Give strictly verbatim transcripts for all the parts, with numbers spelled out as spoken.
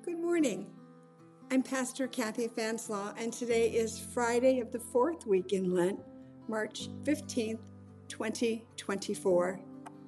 Good morning. I'm Pastor Kathy Fanslaw, and today is Friday of the fourth week in Lent, March fifteenth, twenty twenty-four.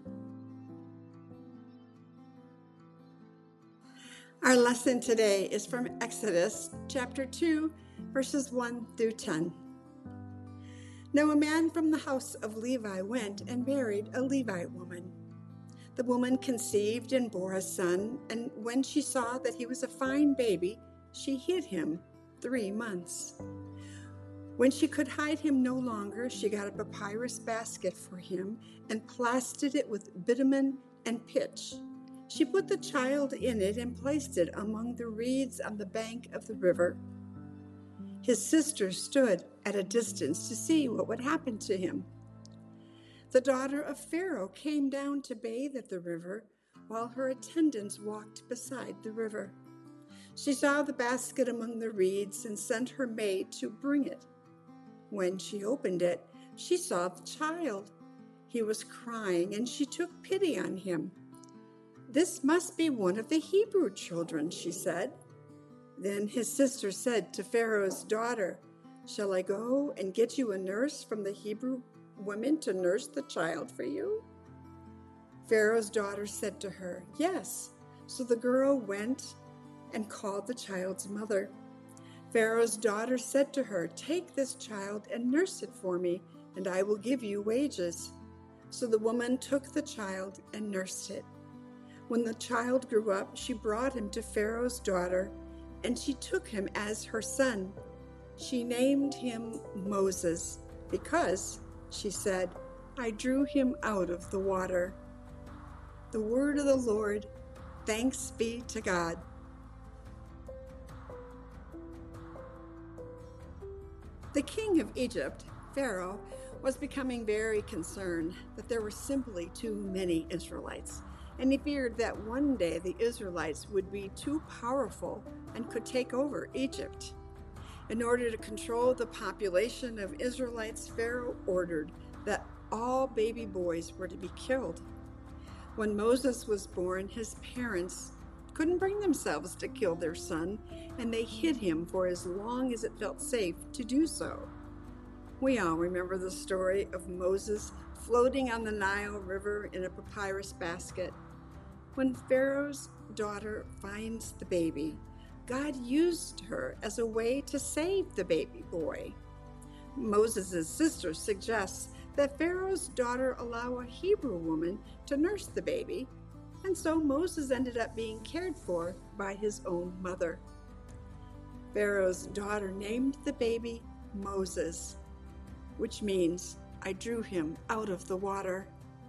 Our lesson today is from Exodus chapter two, verses one through ten. Now a man from the house of Levi went and married a Levite woman. The woman conceived and bore a son, and when she saw that he was a fine baby, she hid him three months. When she could hide him no longer, she got a papyrus basket for him and plastered it with bitumen and pitch. She put the child in it and placed it among the reeds on the bank of the river. His sister stood at a distance to see what would happen to him. The daughter of Pharaoh came down to bathe at the river, while her attendants walked beside the river. She saw the basket among the reeds and sent her maid to bring it. When she opened it, she saw the child. He was crying, and she took pity on him. "This must be one of the Hebrew children," she said. Then his sister said to Pharaoh's daughter, "Shall I go and get you a nurse from the Hebrew women to nurse the child for you?" Pharaoh's daughter said to her, "Yes." So the girl went and called the child's mother. Pharaoh's daughter said to her, "Take this child and nurse it for me, and I will give you wages." So the woman took the child and nursed it. When the child grew up, she brought him to Pharaoh's daughter, and she took him as her son. She named him Moses because, she said, "I drew him out of the water." The word of the Lord. Thanks be to God. The king of Egypt, Pharaoh, was becoming very concerned that there were simply too many Israelites, and he feared that one day the Israelites would be too powerful and could take over Egypt. In order to control the population of Israelites, Pharaoh ordered that all baby boys were to be killed. When Moses was born, his parents couldn't bring themselves to kill their son, and they hid him for as long as it felt safe to do so. We all remember the story of Moses floating on the Nile River in a papyrus basket. When Pharaoh's daughter finds the baby, God used her as a way to save the baby boy. Moses' sister suggests that Pharaoh's daughter allow a Hebrew woman to nurse the baby, and so Moses ended up being cared for by his own mother. Pharaoh's daughter named the baby Moses, which means, "I drew him out of the water."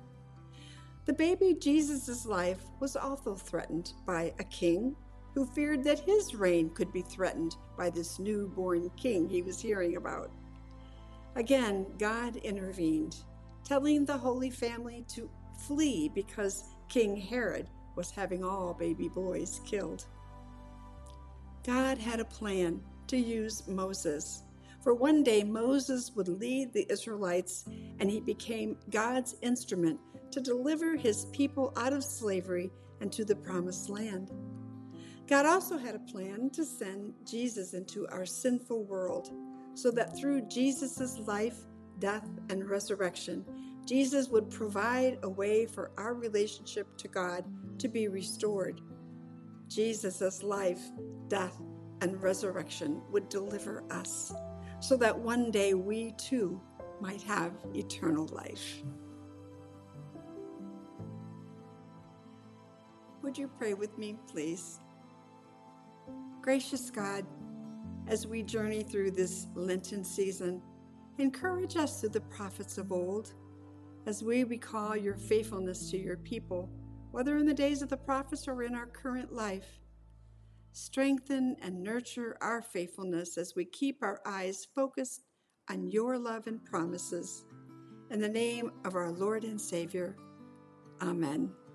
The baby Jesus' life was also threatened by a king who feared that his reign could be threatened by this newborn king he was hearing about. Again, God intervened, telling the Holy Family to flee because King Herod was having all baby boys killed. God had a plan to use Moses, for one day Moses would lead the Israelites, and he became God's instrument to deliver his people out of slavery and to the promised land. God also had a plan to send Jesus into our sinful world, so that through Jesus' life, death, and resurrection, Jesus would provide a way for our relationship to God to be restored. Jesus' life, death, and resurrection would deliver us, so that one day we too might have eternal life. Would you pray with me, please? Gracious God, as we journey through this Lenten season, encourage us through the prophets of old, as we recall your faithfulness to your people, whether in the days of the prophets or in our current life. Strengthen and nurture our faithfulness as we keep our eyes focused on your love and promises. In the name of our Lord and Savior, Amen.